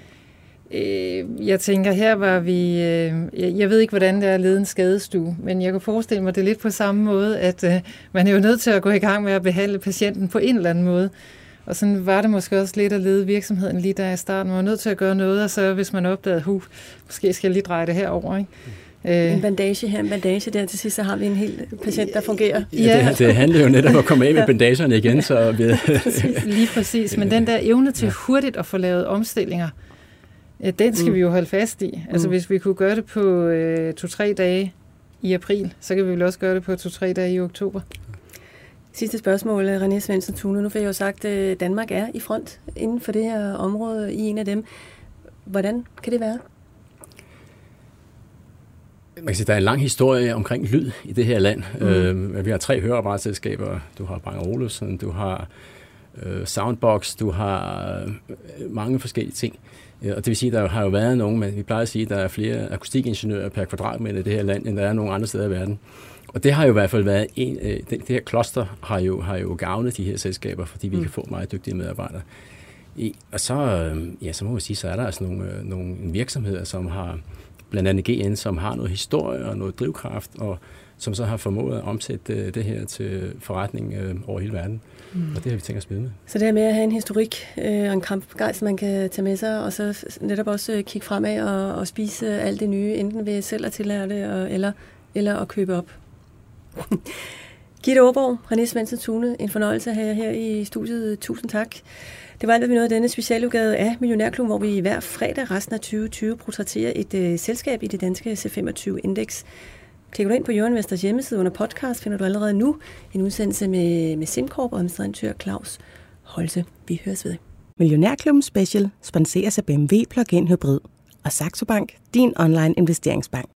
Øh, jeg tænker, her var vi... Øh, jeg ved ikke, hvordan det er at lede en skadestue, men jeg kan forestille mig det lidt på samme måde, at øh, man er jo nødt til at gå i gang med at behandle patienten på en eller anden måde. Og sådan var det måske også lidt at lede virksomheden lige der i starten. Man var nødt til at gøre noget, og så hvis man opdagede, huh, måske skal jeg lige dreje det herover, ikke? En bandage her, en bandage der, til sidst så har vi en hel patient, der fungerer. Ja, det, det handler jo netop om at komme af med bandagerne igen. Så vi... præcis, lige præcis, men den der evne til hurtigt at få lavet omstillinger, den skal mm. vi jo holde fast i. Altså mm. hvis vi kunne gøre det på øh, to-tre dage i april, så kan vi vel også gøre det på to-tre dage i oktober. Sidste spørgsmål, René Svendsen Thune. Nu fik jeg jo sagt, at Danmark er i front inden for det her område i en af dem. Hvordan kan det være? Man kan sige, der er en lang historie omkring lyd i det her land. Mm. Øh, vi har tre høreapparatselskaber. Du har Bang og Olufsen, du har øh, soundbox, du har øh, mange forskellige ting. Og det vil sige, der har jo været nogen, men vi plejer at sige, at der er flere akustikingeniører per kvadratmeter i det her land, end der er nogen andre steder i verden. Og det har jo i hvert fald været en, øh, det, det her kloster har jo, har jo gavnet de her selskaber, fordi vi mm. kan få meget dygtige medarbejdere. I, og så, øh, ja, så må man sige, så er der altså nogle, øh, nogle virksomheder, som har, blandt andet G N, som har noget historie og noget drivkraft, og som så har formået at omsætte øh, det her til forretning øh, over hele verden. Mm. Og det har vi tænkt os med med. Så det her med at have en historik øh, og en kampgejst, man kan tage med sig, og så netop også øh, kigge fremad og, og spise alt det nye, enten ved selv at tillære det, og, eller, eller at købe op. Gitte Aarborg, René Svendsen Thune, en fornøjelse at have jer her i studiet. Tusind tak. Det var alt, hvad vi nåede af denne specialudgave af Millionærklubben, hvor vi hver fredag resten af tyve tyve portrætterer et øh, selskab i det danske C femogtyve-indeks. Klikker du ind på Jørgen Vesters hjemmeside under podcast, finder du allerede nu en udsendelse med, med SimCorp og administratør Claus Holte. Vi høres ved. Millionærklubben Special sponseres af B M W Plug-in Hybrid og Saxo Bank, din online investeringsbank.